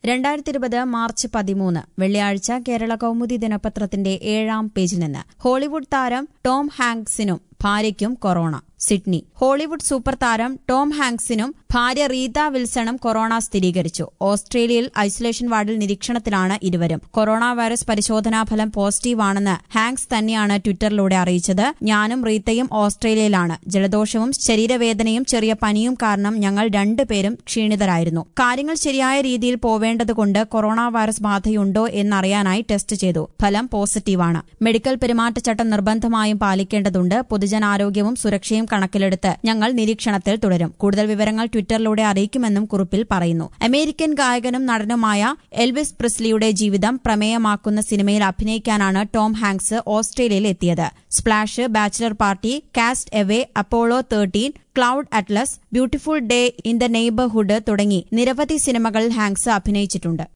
2020 March 13 വെള്ളിയാഴ്ച കേരള കൗമുദി ദിനപത്രത്തിന്റെ 7-ാം പേജിൽ നിന്ന് ഹോളിവുഡ് താരം ടോം ഹാങ്ക്സിനും ഭാര്യയ്ക്കും കൊറോണ. സിഡ്നി. ഹോളിവുഡ് സൂപ്പർ താരം ടോം ഹാങ്ക്സിനും ഭാര്യ റീത വിൽസണും കൊറോണ സ്ഥിരീകരിച്ചു. ഓസ്ട്രേലിയയിൽ ഐസൊലേഷൻ വാർഡിൽ നിരീക്ഷണത്തിലാണ് ഇരുവരും. കൊറോണ വൈറസ് പരിശോധനാഫലം പോസിറ്റീവാണെന്ന് ഹാങ്ക്സ് തന്നെയാണ് ട്വിറ്ററിലൂടെ അറിയിച്ചത്. ഞാനും റീത്തയും ഓസ്ട്രേലിയയിലാണ്. ജലദോഷവും ശരീരവേദനയും ചെറിയ പനിയും കാരണം ഞങ്ങൾ രണ്ടുപേരും ക്ഷീണിതരായിരുന്നു. കാര്യങ്ങൾ ശരിയായ രീതിയിൽ പോവേണ്ടതുകൊണ്ട് കൊറോണ വൈറസ് ബാധയുണ്ടോ എന്നറിയാനായി ടെസ്റ്റ് ചെയ്തു. ഫലം പോസിറ്റീവാണ്. മെഡിക്കൽ പെരുമാറ്റച്ചട്ടം നിർബന്ധമായും പാലിക്കേണ്ടതുണ്ട്. പൊതുജനാരോഗ്യവും സുരക്ഷയും കണക്കിലെടുത്ത് ഞങ്ങൾ നിരീക്ഷണത്തിൽ തുടരും. കൂടുതൽ വിവരങ്ങൾ ട്വിറ്ററിലൂടെ അറിയിക്കുമെന്നും കുറിപ്പിൽ പറയുന്നു. അമേരിക്കൻ ഗായകനും നടനുമായ എൽവിസ് പ്രിസ്ലിയുടെ ജീവിതം പ്രമേയമാക്കുന്ന സിനിമയിൽ അഭിനയിക്കാനാണ് ടോം ഹാങ്ക്സ് ഓസ്ട്രേലിയയിൽ എത്തിയത്. Splash, Bachelor Party, Cast Away, Apollo 13, Cloud Atlas, Beautiful Day in the Neighbourhood തുടങ്ങി നിരവധി സിനിമകളിൽ ഹാങ്ക്സ് അഭിനയിച്ചിട്ടുണ്ട്.